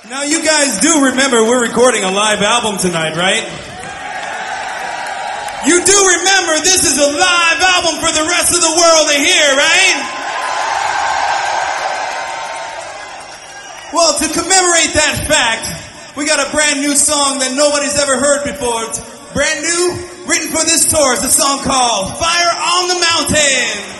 Now you guys do remember we're recording a live album tonight, right? You do remember this is a live album for the rest of the world to hear, right? Well, to commemorate that fact, we got a brand new song that nobody's ever heard before. It's brand new, written for this tour. It's a song called Fire on the Mountain.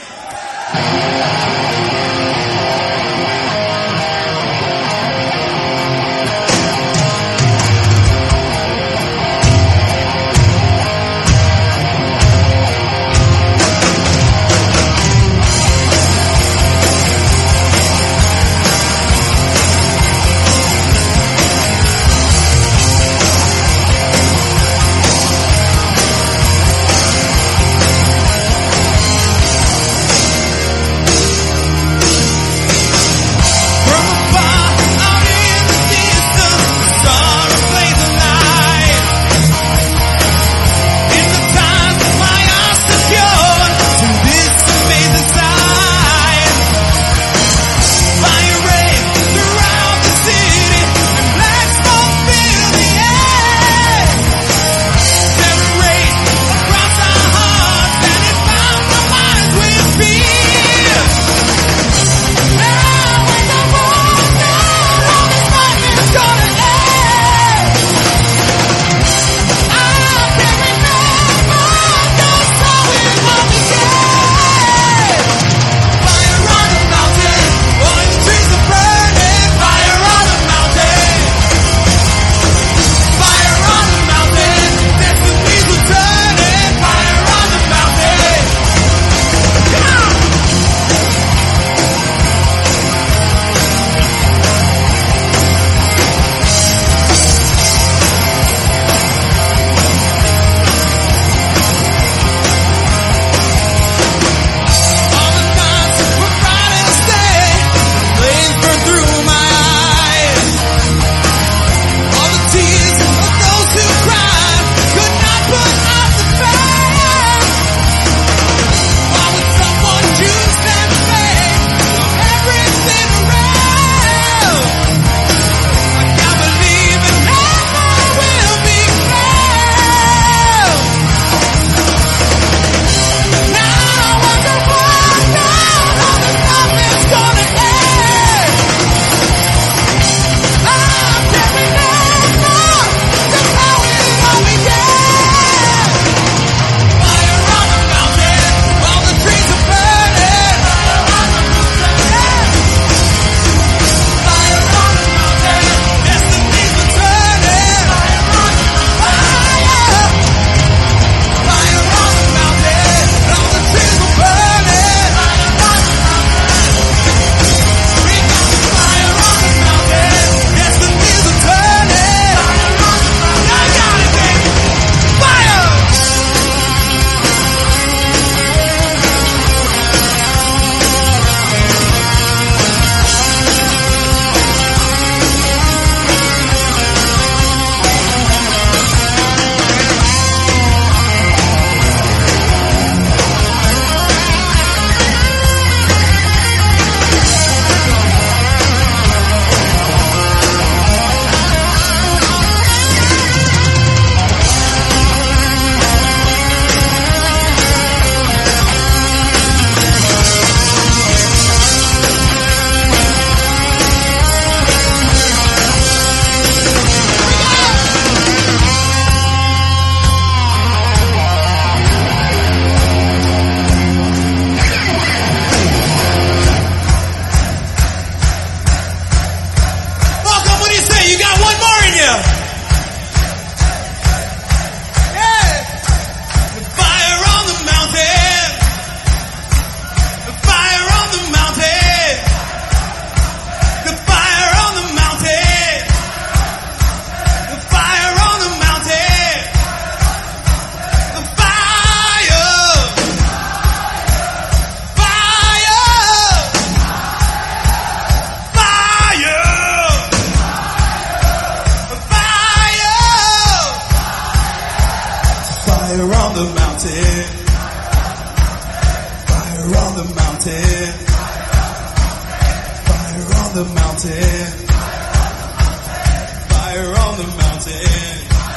the mountain.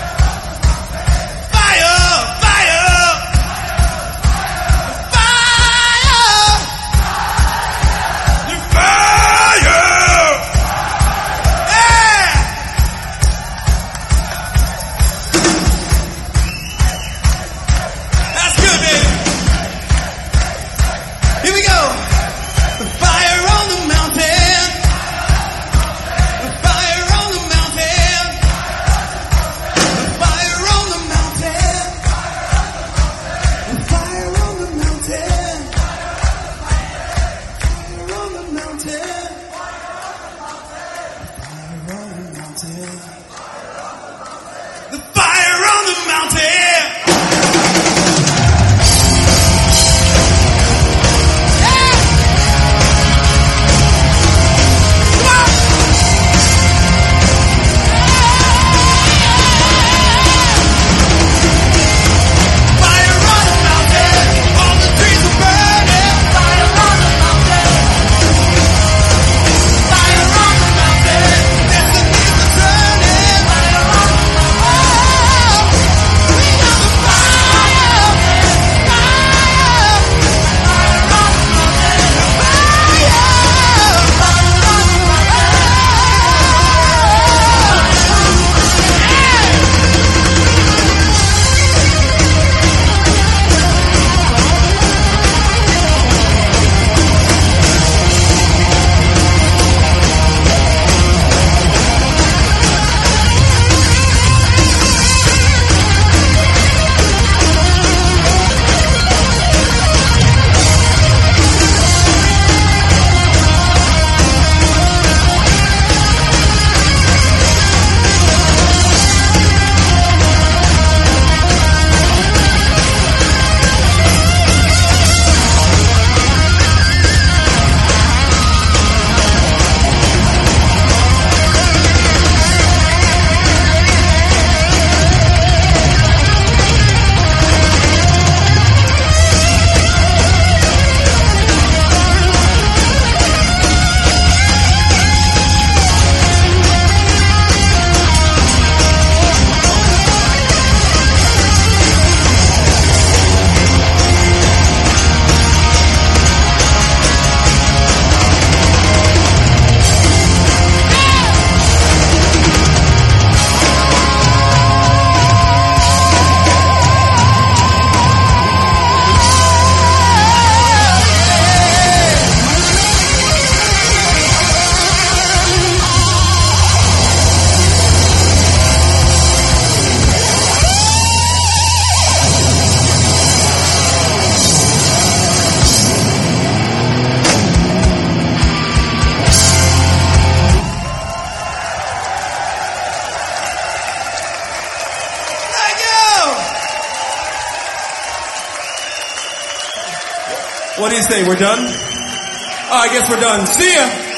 Fire, fire, fire, fire. Yeah. That's good, baby. Here we go. The fire on the mountain. The fire on the mountain. The fire on the mountain. The fire on the mountain. Fire on the mountain. Fire on the mountain. The fire on the mountain. What do you say? We're done? Oh, I guess we're done. See ya!